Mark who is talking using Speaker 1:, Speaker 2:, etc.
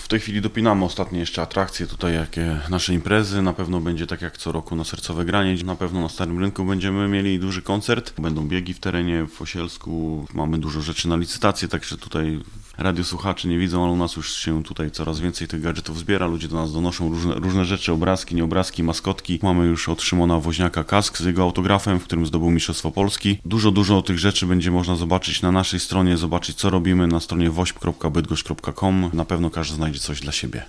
Speaker 1: W tej chwili dopinamy ostatnie jeszcze atrakcje tutaj, jakie nasze imprezy. Na pewno będzie tak jak co roku na Sercowe Granie. Na pewno na Starym Rynku będziemy mieli duży koncert. Będą biegi w terenie, w Osielsku. Mamy dużo rzeczy na licytację, także tutaj radiosłuchacze nie widzą, ale u nas już się tutaj coraz więcej tych gadżetów zbiera. Ludzie do nas donoszą różne rzeczy, obrazki, nieobrazki, maskotki. Mamy już od Szymona Woźniaka kask z jego autografem, w którym zdobył Mistrzostwo Polski. Dużo tych rzeczy będzie można zobaczyć na naszej stronie, zobaczyć co robimy na stronie wośp.bydgoszcz.com. Na pewno każdy znajdzie coś dla siebie.